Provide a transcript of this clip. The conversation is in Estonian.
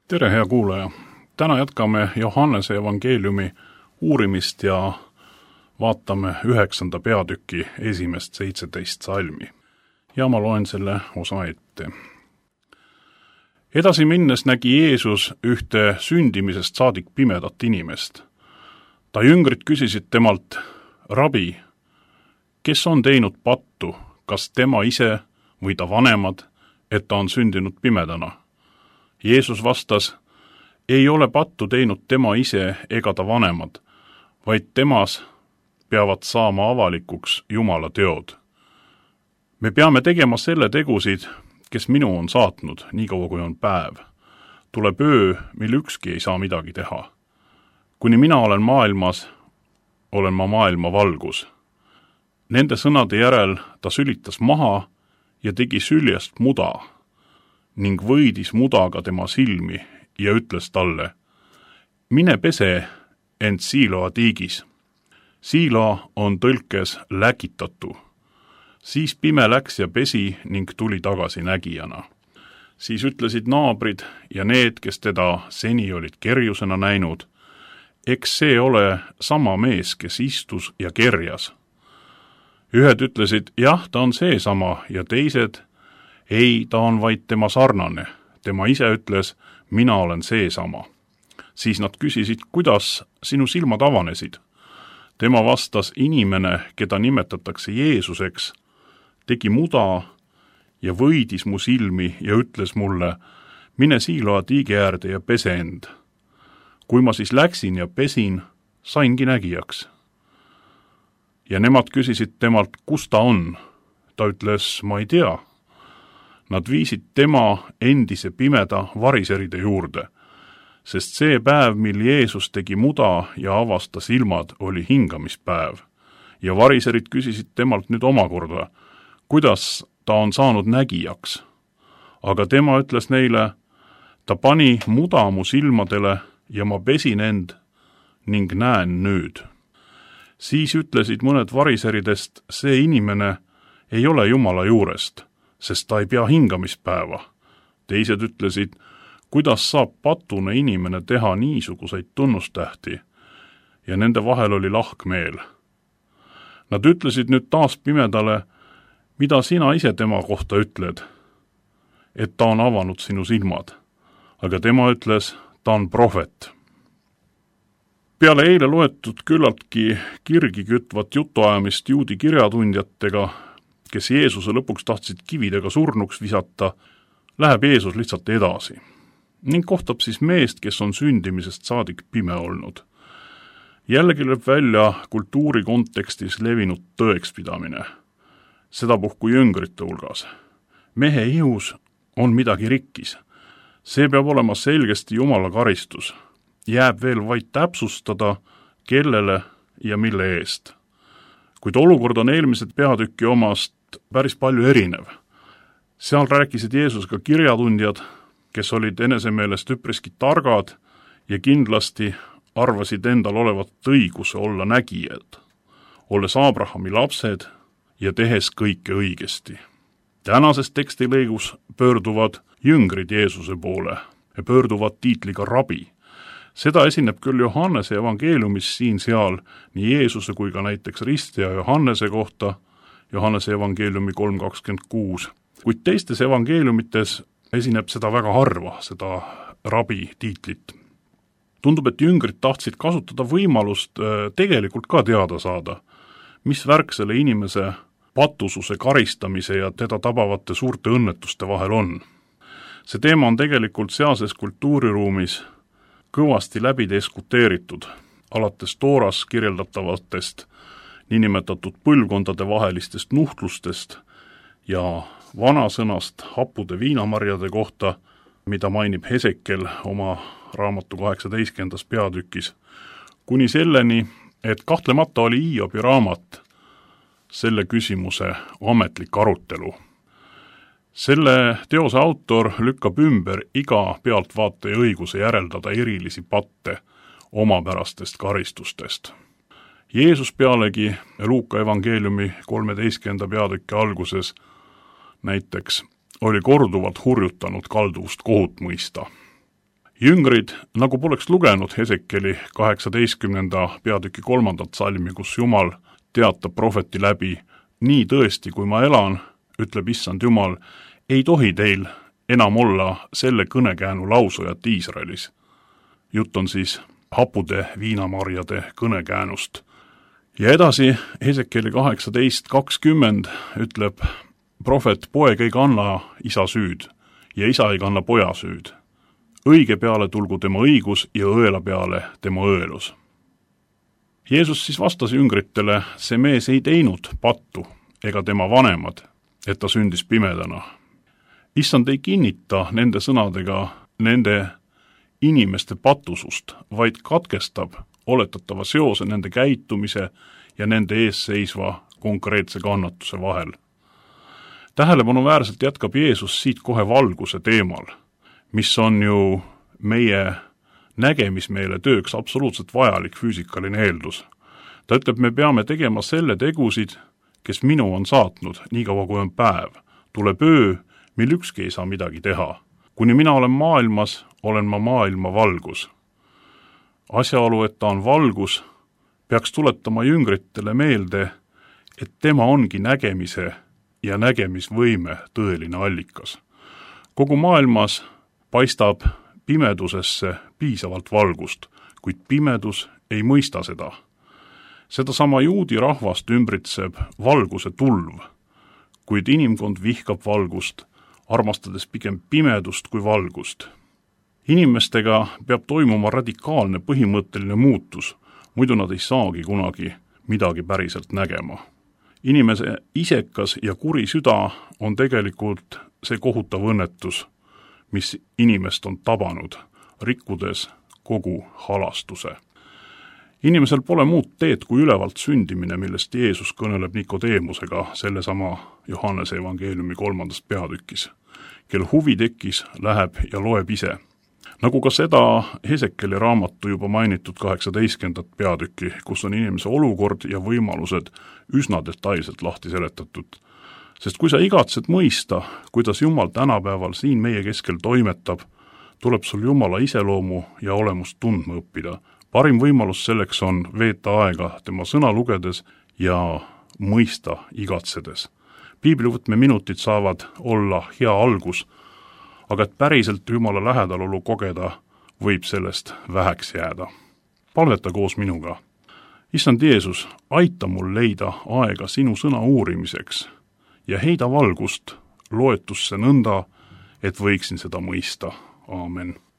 Tere, hea kuulaja! Täna jätkame Johannese evangeeliumi uurimist ja vaatame 9. peatüki esimest 17 salmi. Ja ma loen selle osa ette. Edasi minnes nägi Jeesus ühte sündimisest saadik pimedat inimest. Ta jüngrid küsisid temalt, Rabi, kes on teinud pattu, kas tema ise või ta vanemad, et ta on sündinud pimedana? Jeesus vastas, ei ole pattu teinud tema ise ega ta vanemad, vaid temas peavad saama avalikuks Jumala teod. Me peame tegema selle tegusid, kes minu on saatnud, niikaua kui on päev. Tuleb öö, mil ükski ei saa midagi teha. Kuni mina olen maailmas, olen ma maailma valgus. Nende sõnade järel ta sülitas maha ja tegi süljest muda ning võidis mudaga tema silmi ja ütles talle, mine pese end Siiloa tiigis. Siiloa on tõlkes läkitatu. Siis pime läks ja pesi ning tuli tagasi nägijana. Siis ütlesid naabrid ja need, kes teda seni olid kerjusena näinud, eks see ole sama mees, kes istus ja kerjas. Ühed ütlesid, jah, ta on seesama ja teised, ei, ta on vaid tema sarnane. Tema ise ütles, mina olen seesama. Siis nad küsisid, kuidas sinu silmad avanesid. Tema vastas, inimene, keda nimetatakse Jeesuseks, tegi muda ja võidis mu silmi ja ütles mulle, mine Siiloa tiigi äärde ja pese end. Kui ma siis läksin ja pesin, saingi nägijaks. Ja nemad küsisid temalt, kus ta on. Ta ütles, ma ei tea. Nad viisid tema endise pimeda variseride juurde, sest see päev, mil Jeesus tegi muda ja avastas silmad, oli hingamispäev. Ja variserid küsisid temalt nüüd omakorda, kuidas ta on saanud nägijaks. Aga tema ütles neile, ta pani muda mu silmadele ja ma pesin end ning näen nüüd. Siis ütlesid mõned variseridest, see inimene ei ole Jumala juurest, sest ta ei pea hingamispäeva. Teised ütlesid, kuidas saab patune inimene teha niisuguseid tunnustähti, ja nende vahel oli lahkmeel. Nad ütlesid nüüd taas pimedale, mida sina ise tema kohta ütled, et ta on avanud sinu silmad, aga tema ütles, ta on prohvet. Peale eile loetud küllaltki kirgi kütvat jutuajamist juudi kirjatundjatega, kes Jeesuse lõpuks tahtsid kividega surnuks visata, läheb Jeesus lihtsalt edasi ning kohtab siis meest, kes on sündimisest saadik pime olnud. Jällegi lööb välja kultuuri kontekstis levinud tõekspidamine, sedapuhku jüngrite hulgas. Mehe ihus on midagi rikkis. See peab olema selgesti Jumala karistus. Jääb veel vaid täpsustada, kellele ja mille eest. Kuid olukord on eelmised peatükki omast päris palju erinev. Seal rääkisid Jeesusega kirjatundjad, kes olid enesemeelest üpriski targad ja kindlasti arvasid endal olevat õiguse olla nägijad, olles Abrahami lapsed ja tehes kõike õigesti. Tänases tekstilõigus pöörduvad jüngrid Jeesuse poole ja pöörduvad tiitliga rabi. Seda esineb küll Johannese evangeeliumis siin-seal nii Jeesuse kui ka näiteks ristja Johannese kohta, Johannese evangeeliumi 3.26, kuid teistes evangeeliumites esineb seda väga harva, seda rabi tiitlit. Tundub, et jüngrid tahtsid kasutada võimalust tegelikult ka teada saada, mis värk selle inimese patususe karistamise ja teda tabavate suurte õnnetuste vahel on. See teema on tegelikult sealses kultuuriruumis kõvasti läbi diskuteeritud, alates Tooras kirjeldatavatest niinimetatud põlvkondade vahelistest nuhtlustest ja vanasõnast happude viinamarjade kohta, mida mainib Hesekel oma raamatu 18. peatükis, kuni selleni, et kahtlemata oli Hiobi raamat selle küsimuse ametlik arutelu. Selle teose autor lükkab ümber iga pealtvaataja õiguse järeldada erilisi patte omapärastest karistustest. Jeesus pealegi Luuka evangeeliumi 13. peatüki alguses näiteks oli korduvalt hurjutanud kalduvust kohut mõista. Jüngrid nagu poleks lugenud Hesekieli 18. peatüki 3. salmi, kus Jumal teatab prohveti läbi: nii tõesti, kui ma elan, ütleb issand Jumal, ei tohi teil enam olla selle kõnekäänu lausujat Iisraelis. Jutt on siis hapude viinamarjade kõnekäänust. Ja edasi Hesekieli 18:20 ütleb prohvet: poeg ei kanna isa süüd ja isa ei kanna poja süüd. Õige peale tulgu tema õigus ja õela peale tema õelus. Jeesus siis vastas jüngritele: see mees ei teinud pattu ega tema vanemad, et ta sündis pimedana. Issand ei kinnita nende sõnadega nende inimeste patusust, vaid katkestab oletatava seose nende käitumise ja nende ees seisva konkreetse kannatuse vahel. Tähelepanuväärselt jätkab Jeesus siit kohe valguse teemal, mis on ju meie nägemismeele tööks absoluutselt vajalik füüsikaline eeldus. Ta ütleb, me peame tegema selle tegusid, kes minu on saatnud, niikaua kui on päev. Tuleb öö, mil ükski ei saa midagi teha. Kuni mina olen maailmas, olen ma maailma valgus. Asjaolu, et ta on valgus, peaks tuletama jüngritele meelde, et tema ongi nägemise ja nägemisvõime tõeline allikas. Kogu maailmas paistab pimedusesse piisavalt valgust, kuid pimedus ei mõista seda. Sedasama juudi rahvast ümbritseb valguse tulv, kuid inimkond vihkab valgust, armastades pigem pimedust kui valgust. Inimestega peab toimuma radikaalne põhimõtteline muutus, muidu nad ei saagi kunagi midagi päriselt nägema. Inimese isekas ja kuri süda on tegelikult see kohutav õnnetus, mis inimest on tabanud, rikkudes kogu halastuse. Inimesel pole muud teed kui ülevalt sündimine, millest Jeesus kõneleb Nikodeemusega sellesama Johannese evangeeliumi 3. peatükis. Kel huvi tekkis, läheb ja loeb ise. Nagu ka seda Hesekieli raamatu juba mainitud 18. peatükki, kus on inimese olukord ja võimalused üsna detailselt lahti seletatud. Sest kui sa igatsed mõista, kuidas Jumal tänapäeval siin meie keskel toimetab, tuleb sul Jumala iseloomu ja olemust tundma õppida. Parim võimalus selleks on veeta aega tema sõna lugedes ja mõista igatsedes. Piiblivõtme minutid saavad olla hea algus, aga et päriselt Jumala lähedalolu kogeda, võib sellest väheks jääda. Palveta koos minuga. Issand Jeesus, aita mul leida aega sinu sõna uurimiseks ja heida valgust loetusse nõnda, et võiksin seda mõista. Aamen.